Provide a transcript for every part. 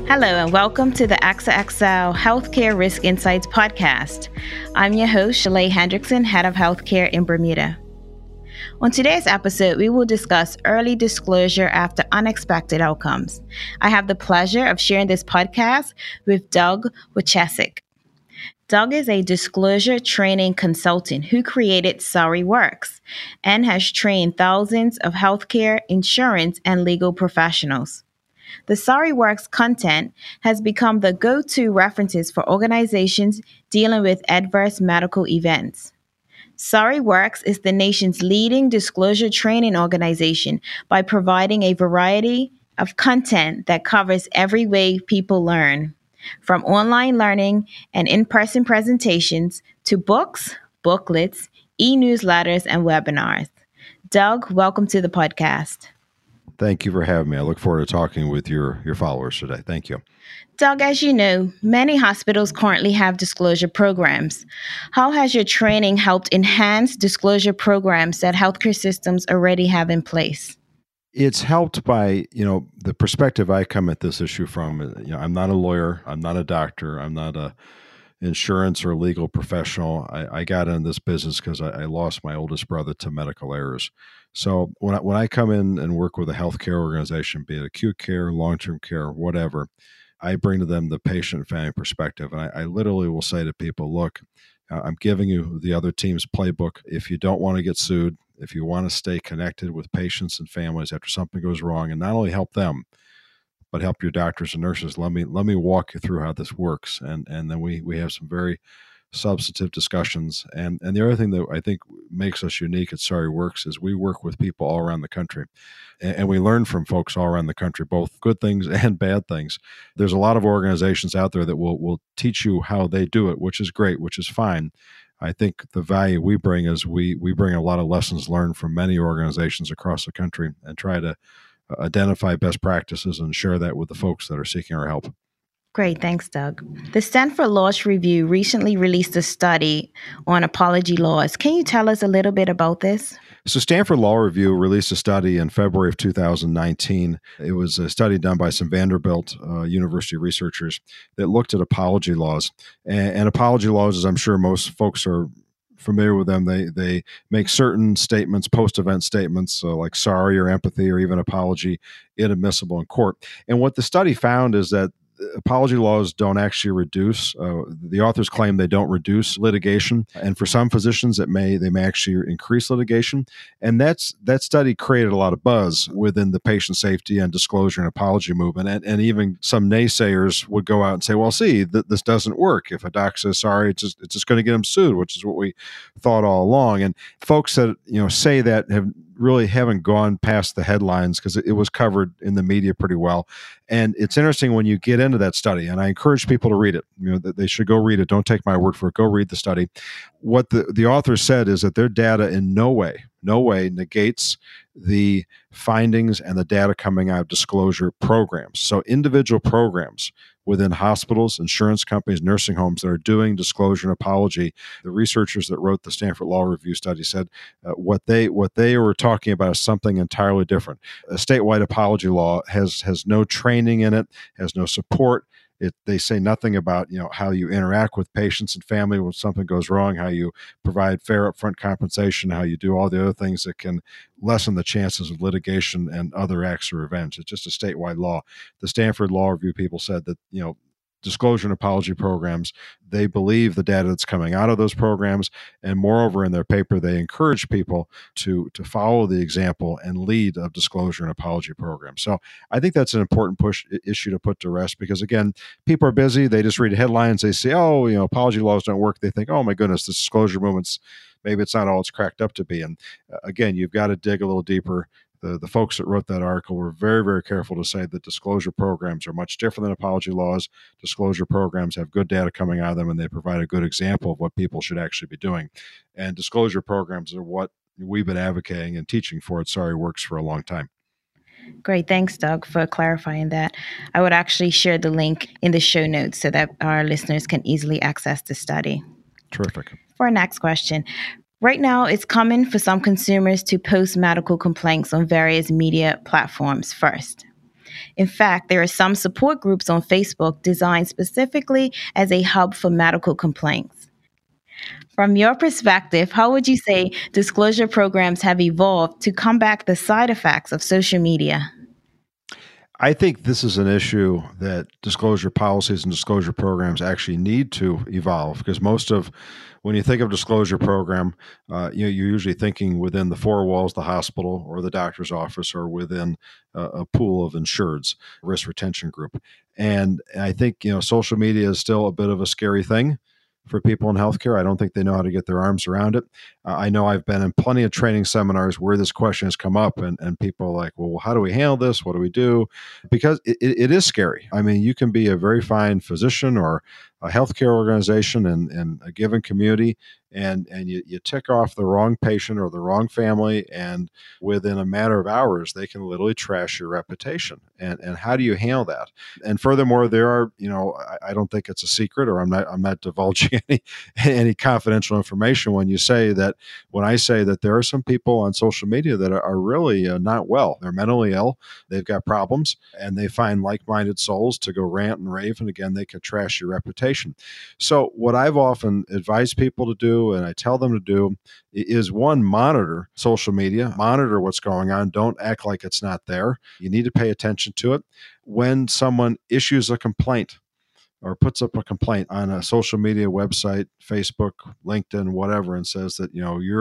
Hello and welcome to the AXA XL Healthcare Risk Insights podcast. I'm your host, Shalay Hendrickson, Head of Healthcare in Bermuda. On today's episode, we will discuss early disclosure after unexpected outcomes. I have the pleasure of sharing this podcast with Doug Wachesik. Doug is a disclosure training consultant who created SorryWorks and has trained thousands of healthcare, insurance, and legal professionals. The SorryWorks content has become the go-to references for organizations dealing with adverse medical events. SorryWorks is the nation's leading disclosure training organization by providing a variety of content that covers every way people learn, from online learning and in-person presentations to books, booklets, e-newsletters, and webinars. Doug, welcome to the podcast. Thank you for having me. I look forward to talking with your followers today. Thank you. Doug, as you know, many hospitals currently have disclosure programs. How has your training helped enhance disclosure programs that healthcare systems already have in place? It's helped by, the perspective I come at this issue from. I'm not a lawyer. I'm not a doctor. I'm not a insurance or legal professional. I got in this business because I lost my oldest brother to medical errors. So when I come in and work with a healthcare organization, be it acute care, long-term care, whatever, I bring to them the patient and family perspective. And I literally will say to people, look, I'm giving you the other team's playbook. If you don't want to get sued, if you want to stay connected with patients and families after something goes wrong, and not only help them, but help your doctors and nurses, let me walk you through how this works. And then we have some very substantive discussions. And the other thing that I think makes us unique at SorryWorks is we work with people all around the country. And we learn from folks all around the country, both good things and bad things. There's a lot of organizations out there that will teach you how they do it, which is great, which is fine. I think the value we bring is we bring a lot of lessons learned from many organizations across the country and try to identify best practices and share that with the folks that are seeking our help. Great. Thanks, Doug. The Stanford Law Review recently released a study on apology laws. Can you tell us a little bit about this? So Stanford Law Review released a study in February of 2019. It was a study done by some Vanderbilt University researchers that looked at apology laws. And apology laws, as I'm sure most folks are familiar with them, they make certain statements, post-event statements like sorry or empathy or even apology, inadmissible in court. And what the study found is that apology laws don't actually reduce. The authors claim they don't reduce litigation, and for some physicians, they may actually increase litigation. And that study created a lot of buzz within the patient safety and disclosure and apology movement. And even some naysayers would go out and say, "Well, see, this doesn't work. If a doc says sorry, it's just going to get them sued," which is what we thought all along. And folks that say that really haven't gone past the headlines because it was covered in the media pretty well. And it's interesting when you get into that study, and I encourage people to read it. That they should go read it. Don't take my word for it. Go read the study. What the authors said is that their data in no way negates the findings and the data coming out of disclosure programs. So individual programs within hospitals, insurance companies, nursing homes that are doing disclosure and apology, the researchers that wrote the Stanford Law Review study said what they were talking about is something entirely different. A statewide apology law has no training in it, has no support. They say nothing about how you interact with patients and family when something goes wrong, how you provide fair upfront compensation, how you do all the other things that can lessen the chances of litigation and other acts or revenge. It's just a statewide law. The Stanford Law Review people said that disclosure and apology programs, they believe the data that's coming out of those programs, and moreover, in their paper, they encourage people to follow the example and lead of disclosure and apology programs. So I think that's an important issue to put to rest because, again, people are busy. They just read headlines. They say, apology laws don't work. They think, oh my goodness, this disclosure movement's, maybe it's not all it's cracked up to be. And again, you've got to dig a little deeper. The folks that wrote that article were very, very careful to say that disclosure programs are much different than apology laws. Disclosure programs have good data coming out of them, and they provide a good example of what people should actually be doing. And disclosure programs are what we've been advocating and teaching for at SorryWorks for a long time. Great. Thanks, Doug, for clarifying that. I would actually share the link in the show notes so that our listeners can easily access the study. Terrific. For our next question, right now, it's common for some consumers to post medical complaints on various media platforms first. In fact, there are some support groups on Facebook designed specifically as a hub for medical complaints. From your perspective, how would you say disclosure programs have evolved to combat the side effects of social media? I think this is an issue that disclosure policies and disclosure programs actually need to evolve, because when you think of disclosure program, you're usually thinking within the four walls, the hospital or the doctor's office, or within a pool of insureds, risk retention group. And I think, social media is still a bit of a scary thing for people in healthcare. I don't think they know how to get their arms around it. I know I've been in plenty of training seminars where this question has come up, and people are like, well, how do we handle this? What do we do? Because it is scary. I mean, you can be a very fine physician or a healthcare organization in a given community, and you tick off the wrong patient or the wrong family, and within a matter of hours, they can literally trash your reputation. And how do you handle that? And furthermore, there are, I don't think it's a secret, or I'm not divulging any confidential information when I say that there are some people on social media that are really not well. They're mentally ill, they've got problems, and they find like-minded souls to go rant and rave, and again, they could trash your reputation. So what I've often advised people to do, and I tell them to do, is one, monitor social media, monitor what's going on. Don't act like it's not there. You need to pay attention to it. When someone issues a complaint or puts up a complaint on a social media website, Facebook, LinkedIn, whatever, and says that,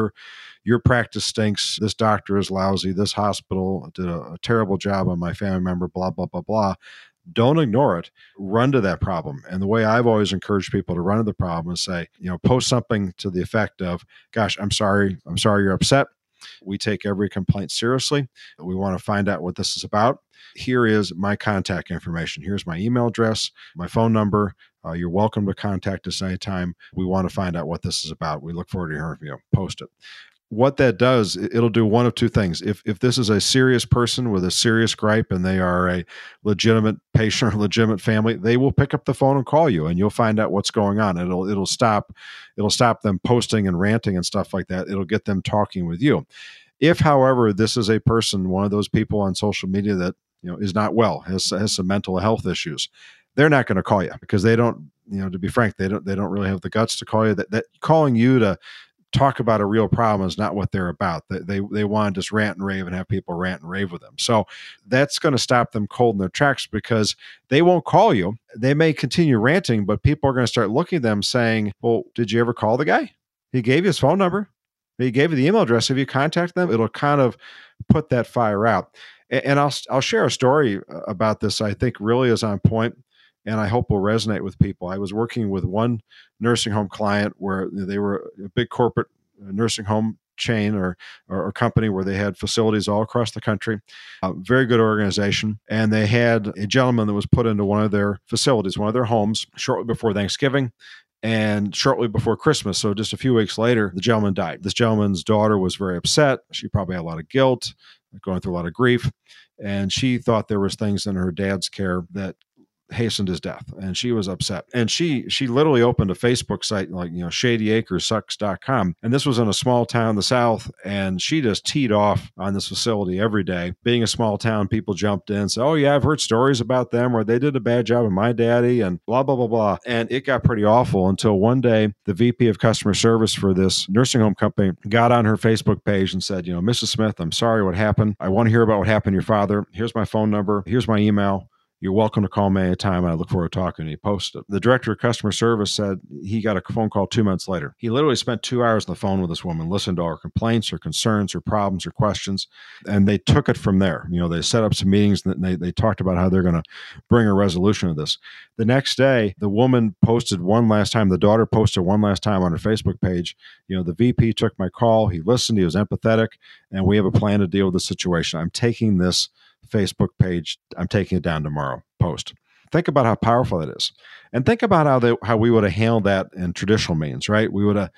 your practice stinks, this doctor is lousy, this hospital did a terrible job on my family member, blah, blah, blah, blah. Don't ignore it. Run to that problem. And the way I've always encouraged people to run to the problem is say, post something to the effect of, gosh, I'm sorry you're upset. We take every complaint seriously. We want to find out what this is about. Here is my contact information. Here's my email address, my phone number. You're welcome to contact us anytime. We want to find out what this is about. We look forward to hearing from you. Post it. What that does, it'll do one of two things. If this is a serious person with a serious gripe and they are a legitimate patient or legitimate family, they will pick up the phone and call you, and you'll find out what's going on. It'll stop them posting and ranting and stuff like that. It'll get them talking with you. If, however, this is a person, one of those people on social media that is not well, has some mental health issues, they're not going to call you, because they don't, to be frank, they don't really have the guts to call you. That calling you to talk about a real problem is not what they're about. They want to just rant and rave and have people rant and rave with them. So that's going to stop them cold in their tracks, because they won't call you. They may continue ranting, but people are going to start looking at them saying, well, did you ever call the guy? He gave you his phone number. He gave you the email address. Have you contacted them? It'll kind of put that fire out. And I'll share a story about this I think really is on point, and I hope will resonate with people. I was working with one nursing home client where they were a big corporate nursing home chain or company where they had facilities all across the country, very good organization. And they had a gentleman that was put into one of their facilities, one of their homes, shortly before Thanksgiving and shortly before Christmas. So just a few weeks later, the gentleman died. This gentleman's daughter was very upset. She probably had a lot of guilt, going through a lot of grief. And she thought there was things in her dad's care that hastened his death, and she was upset. And she literally opened a Facebook site like, ShadyAcresSucks.com. And this was in a small town in the South, and she just teed off on this facility every day. Being a small town, people jumped in and said, oh yeah, I've heard stories about them where they did a bad job of my daddy and blah, blah, blah, blah. And it got pretty awful until one day the VP of customer service for this nursing home company got on her Facebook page and said, Mrs. Smith, I'm sorry what happened. I want to hear about what happened to your father. Here's my phone number. Here's my email. You're welcome to call me anytime, and I look forward to talking. And he posted it. The director of customer service said he got a phone call 2 months later. He literally spent 2 hours on the phone with this woman, listened to all her complaints, her concerns, her problems, her questions, and they took it from there. They set up some meetings, and they talked about how they're going to bring a resolution of this. The next day, the woman posted one last time. The daughter posted one last time on her Facebook page. The VP took my call. He listened. He was empathetic, and we have a plan to deal with the situation. I'm taking this Facebook page, I'm taking it down tomorrow. Post. Think about how powerful that is, and think about how we would have handled that in traditional means, right? We would have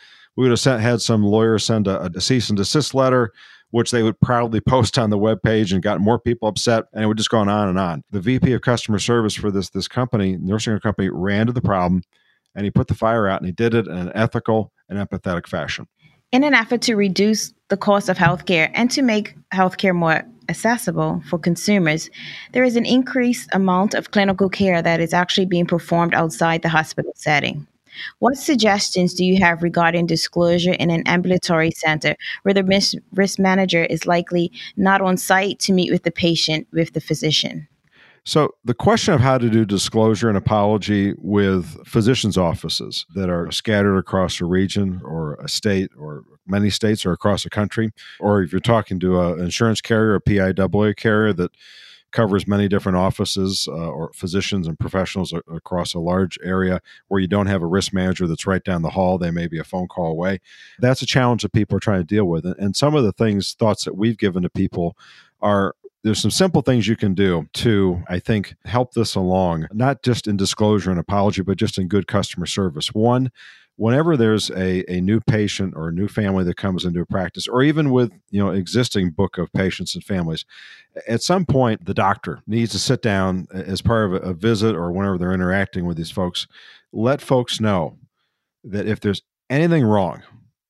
had some lawyer send a cease and desist letter, which they would proudly post on the webpage, and got more people upset, and it would just go on and on. The VP of customer service for this company, nursing home company, ran to the problem, and he put the fire out, and he did it in an ethical and empathetic fashion. In an effort to reduce the cost of healthcare and to make healthcare more accessible for consumers, there is an increased amount of clinical care that is actually being performed outside the hospital setting. What suggestions do you have regarding disclosure in an ambulatory center where the risk manager is likely not on site to meet with the patient with the physician? So, the question of how to do disclosure and apology with physicians' offices that are scattered across a region or a state or many states or across the country, or if you're talking to an insurance carrier, a PIAA carrier that covers many different offices or physicians and professionals across a large area where you don't have a risk manager that's right down the hall, they may be a phone call away. That's a challenge that people are trying to deal with. And some of the thoughts that we've given to people are there's some simple things you can do to, I think, help this along, not just in disclosure and apology, but just in good customer service. One, whenever there's a new patient or a new family that comes into a practice, or even with existing book of patients and families, at some point the doctor needs to sit down as part of a visit or whenever they're interacting with these folks, let folks know that if there's anything wrong,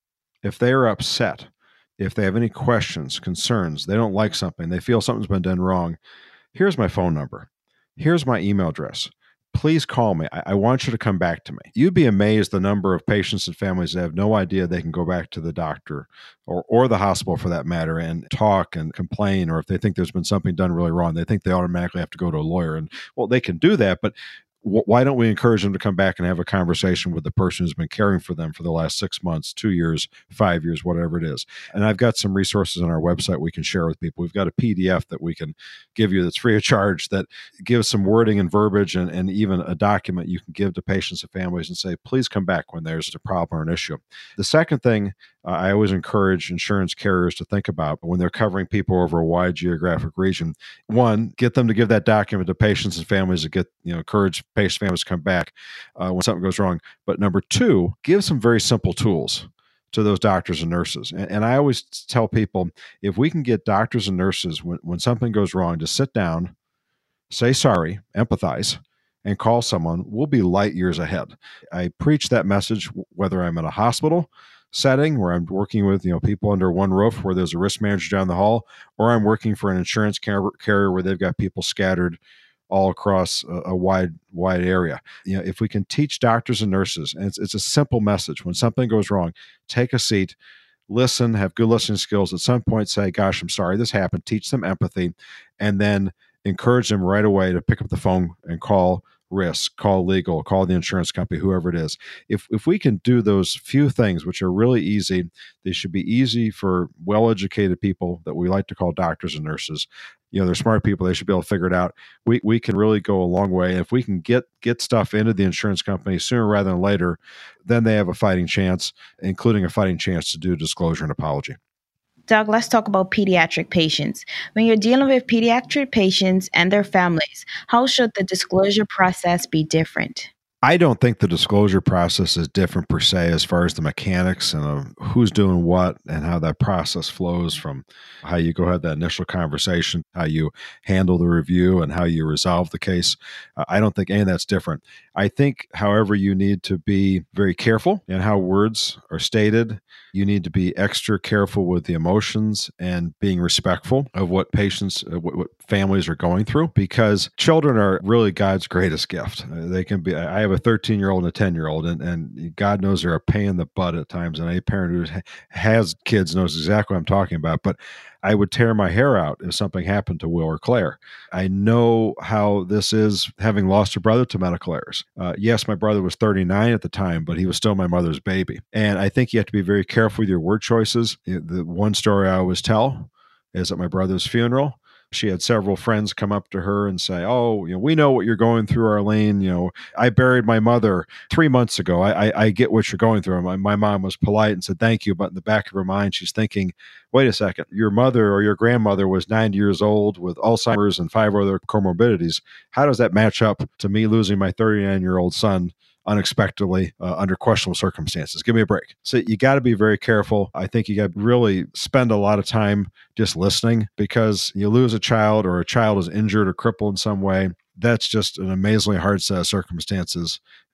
if they are upset, if they have any questions, concerns, they don't like something, they feel something's been done wrong, here's my phone number. Here's my email address. Please call me. I want you to come back to me. You'd be amazed the number of patients and families that have no idea they can go back to the doctor or the hospital for that matter and talk and complain, or if they think there's been something done really wrong, they think they automatically have to go to a lawyer. And well, they can do that, but why don't we encourage them to come back and have a conversation with the person who's been caring for them for the last 6 months, 2 years, 5 years, whatever it is? And I've got some resources on our website we can share with people. We've got a PDF that we can give you that's free of charge that gives some wording and verbiage and even a document you can give to patients and families and say, please come back when there's a problem or an issue. The second thing I always encourage insurance carriers to think about when they're covering people over a wide geographic region. One, get them to give that document to patients and families to encourage patient families to come back when something goes wrong. But number two, give some very simple tools to those doctors and nurses. And I always tell people, if we can get doctors and nurses, when something goes wrong, to sit down, say sorry, empathize, and call someone, we'll be light years ahead. I preach that message whether I'm in a hospital setting where I'm working with people under one roof where there's a risk manager down the hall, or I'm working for an insurance carrier where they've got people scattered all across a wide area. If we can teach doctors and nurses, and it's a simple message, when something goes wrong, take a seat, listen, have good listening skills. At some point say, gosh, I'm sorry this happened, teach them empathy, and then encourage them right away to pick up the phone and call risk, call legal, call the insurance company, whoever it is. If we can do those few things, which are really easy, they should be easy for well-educated people that we like to call doctors and nurses. They're smart people. They should be able to figure it out. We can really go a long way. If we can get stuff into the insurance company sooner rather than later, then they have a fighting chance, including a fighting chance to do disclosure and apology. Doug, let's talk about pediatric patients. When you're dealing with pediatric patients and their families, how should the disclosure process be different? I don't think the disclosure process is different per se as far as the mechanics and who's doing what and how that process flows from how you go have that initial conversation, how you handle the review, and how you resolve the case. I don't think any of that's different. I think, however, you need to be very careful in how words are stated. You need to be extra careful with the emotions and being respectful of what patients, what families are going through, because children are really God's greatest gift. They can be, I have a 13-year-old and a 10-year-old, and God knows they're a pain in the butt at times. And any parent who has kids knows exactly what I'm talking about. But I would tear my hair out if something happened to Will or Claire. I know how this is, having lost a brother to medical errors. Yes, my brother was 39 at the time, but he was still my mother's baby. And I think you have to be very careful with your word choices. The one story I always tell is at my brother's funeral, she had several friends come up to her and say, oh, we know what you're going through, Arlene. I buried my mother 3 months ago. I get what you're going through. My mom was polite and said, thank you. But in the back of her mind, she's thinking, wait a second, your mother or your grandmother was 90 years old with Alzheimer's and 5 other comorbidities. How does that match up to me losing my 39-year-old son unexpectedly under questionable circumstances? Give me a break. So you got to be very careful. I think you got to really spend a lot of time just listening, because you lose a child or a child is injured or crippled in some way. That's just an amazingly hard set of circumstances.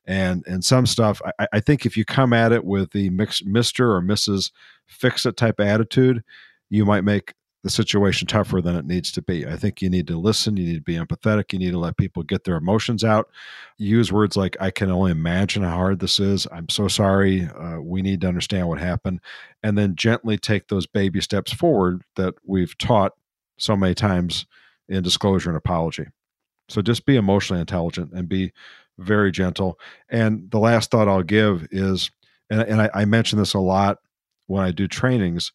And some stuff, I think if you come at it with the Mr. or Mrs. Fix-It type attitude, you might make the situation tougher than it needs to be. I think you need to listen. You need to be empathetic. You need to let people get their emotions out. Use words like, I can only imagine how hard this is. I'm so sorry. We need to understand what happened. And then gently take those baby steps forward that we've taught so many times in disclosure and apology. So just be emotionally intelligent and be very gentle. And the last thought I'll give is, and I mention this a lot when I do trainings,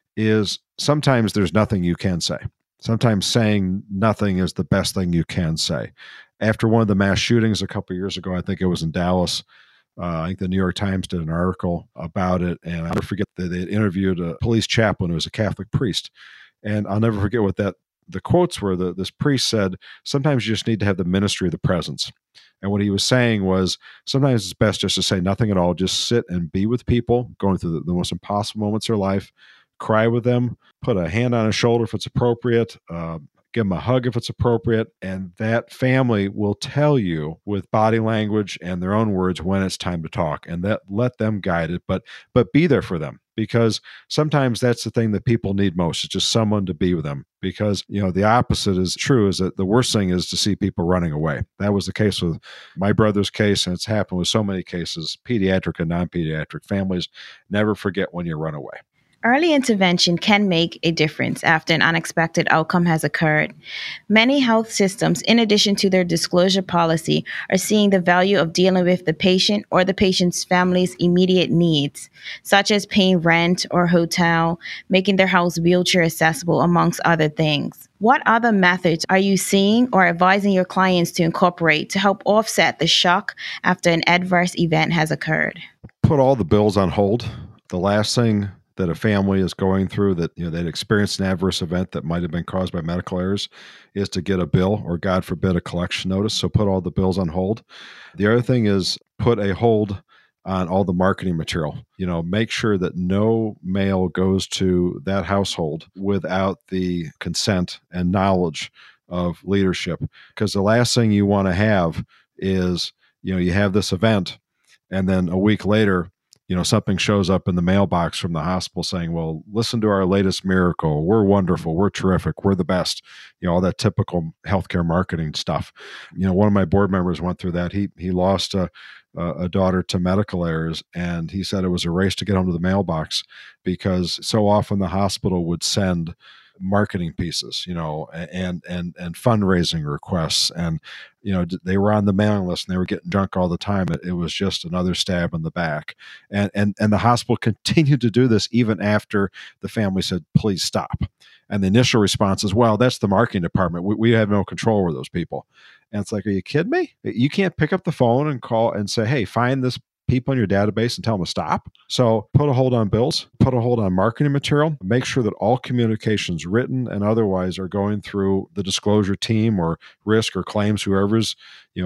is sometimes there's nothing you can say. Sometimes saying nothing is the best thing you can say. After one of the mass shootings a couple of years ago, I think it was in Dallas, I think the New York Times did an article about it, and I'll never forget that they interviewed a police chaplain who was a Catholic priest. And I'll never forget what the quotes were. This priest said, sometimes you just need to have the ministry of the presence. And what he was saying was, sometimes it's best just to say nothing at all. Just sit and be with people going through the most impossible moments of their life. Cry with them, put a hand on a shoulder if it's appropriate, give them a hug if it's appropriate, and that family will tell you with body language and their own words when it's time to talk, and that let them guide it, but be there for them, because sometimes that's the thing that people need most, is just someone to be with them. Because the opposite is true, is that the worst thing is to see people running away. That was the case with my brother's case, and it's happened with so many cases, pediatric and non-pediatric. Families never forget when you run away. Early intervention can make a difference after an unexpected outcome has occurred. Many health systems, in addition to their disclosure policy, are seeing the value of dealing with the patient or the patient's family's immediate needs, such as paying rent or hotel, making their house wheelchair accessible, amongst other things. What other methods are you seeing or advising your clients to incorporate to help offset the shock after an adverse event has occurred? Put all the bills on hold. The last thing that a family is going through, that they'd experienced an adverse event that might have been caused by medical errors, is to get a bill or, God forbid, a collection notice. So put all the bills on hold. The other thing is put a hold on all the marketing material. Make sure that no mail goes to that household without the consent and knowledge of leadership. Because the last thing you want to have is, you have this event, and then a week later, something shows up in the mailbox from the hospital saying, well, listen to our latest miracle. We're wonderful. We're terrific. We're the best. All that typical healthcare marketing stuff. One of my board members went through that. He lost a daughter to medical errors, and he said it was a race to get home to the mailbox, because so often the hospital would send marketing pieces, and fundraising requests, and they were on the mailing list and they were getting junk all the time. It was just another stab in the back, and the hospital continued to do this even after the family said, please stop. And the initial response is, well, that's the marketing department. We have no control over those people. And it's like, are you kidding me? You can't pick up the phone and call and say, hey, find this people in your database and tell them to stop. So put a hold on bills, put a hold on marketing material, make sure that all communications, written and otherwise, are going through the disclosure team or risk or claims, whoever's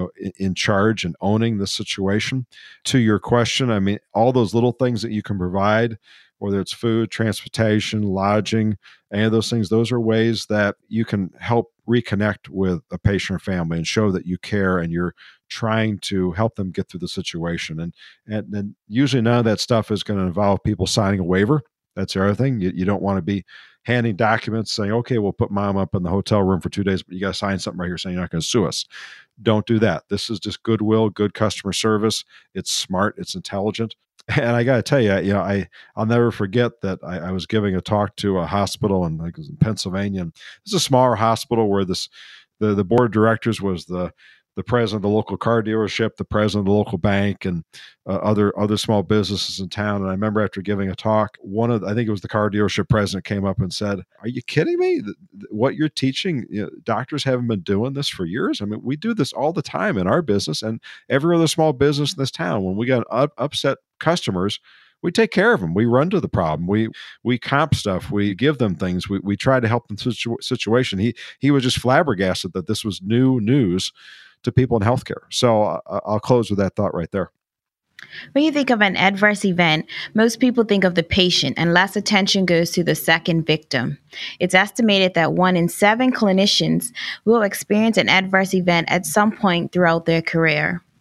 in charge and owning the situation. To your question, I mean, all those little things that you can provide, whether it's food, transportation, lodging, any of those things, those are ways that you can help reconnect with a patient or family and show that you care and you're trying to help them get through the situation. And usually none of that stuff is going to involve people signing a waiver. That's the other thing. You don't want to be handing documents saying, okay, we'll put mom up in the hotel room for 2 days, but you got to sign something right here saying you're not going to sue us. Don't do that. This is just goodwill, good customer service. It's smart. It's intelligent. And I got to tell you, I'll never forget that I was giving a talk to a hospital in Pennsylvania. This is a smaller hospital where the board of directors was the president of the local car dealership, the president of the local bank, and other small businesses in town. And I remember after giving a talk, I think it was the car dealership president, came up and said, "Are you kidding me? What you're teaching, doctors haven't been doing this for years. I mean, we do this all the time in our business and every other small business in this town. When we got upset customers, we take care of them. We run to the problem. We comp stuff. We give them things. We try to help them through situation." He was just flabbergasted that this was new news to people in healthcare. So I'll close with that thought right there. When you think of an adverse event, most people think of the patient and less attention goes to the second victim. It's estimated that 1 in 7 clinicians will experience an adverse event at some point throughout their career.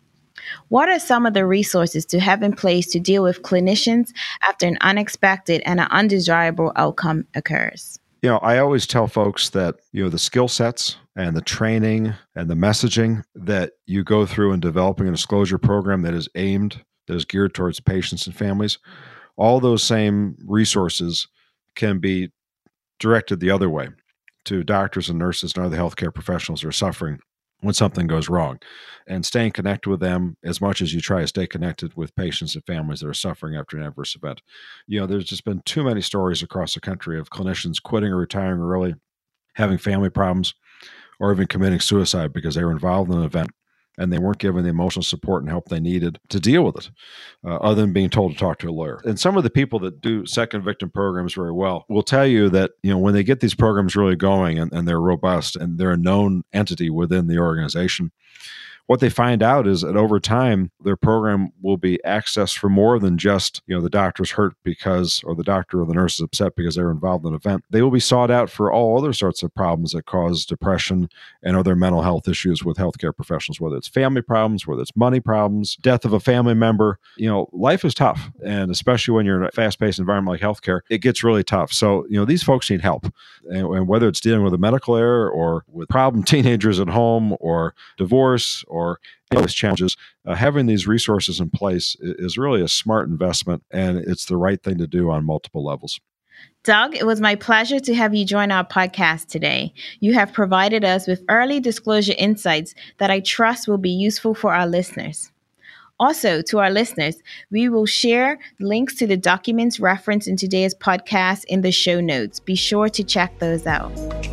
What are some of the resources to have in place to deal with clinicians after an unexpected and an undesirable outcome occurs? I always tell folks that, the skill sets and the training and the messaging that you go through in developing a disclosure program that is geared towards patients and families, all those same resources can be directed the other way to doctors and nurses and other healthcare professionals who are suffering when something goes wrong, and staying connected with them as much as you try to stay connected with patients and families that are suffering after an adverse event. There's just been too many stories across the country of clinicians quitting or retiring early, having family problems, or even committing suicide because they were involved in an event and they weren't given the emotional support and help they needed to deal with it, other than being told to talk to a lawyer. And some of the people that do second victim programs very well will tell you that, when they get these programs really going and they're robust and they're a known entity within the organization, what they find out is that over time, their program will be accessed for more than just, the doctor's hurt because, or the doctor or the nurse is upset because they were involved in an event. They will be sought out for all other sorts of problems that cause depression and other mental health issues with healthcare professionals, whether it's family problems, whether it's money problems, death of a family member. Life is tough. And especially when you're in a fast-paced environment like healthcare, it gets really tough. So, these folks need help. And whether it's dealing with a medical error or with problem teenagers at home or divorce or those challenges, having these resources in place is really a smart investment, and it's the right thing to do on multiple levels. Doug, it was my pleasure to have you join our podcast today. You have provided us with early disclosure insights that I trust will be useful for our listeners. Also, to our listeners, we will share links to the documents referenced in today's podcast in the show notes. Be sure to check those out.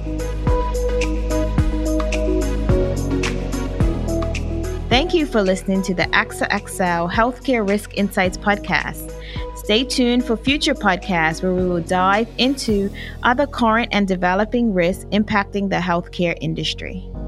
Thank you for listening to the AXA XL Healthcare Risk Insights podcast. Stay tuned for future podcasts where we will dive into other current and developing risks impacting the healthcare industry.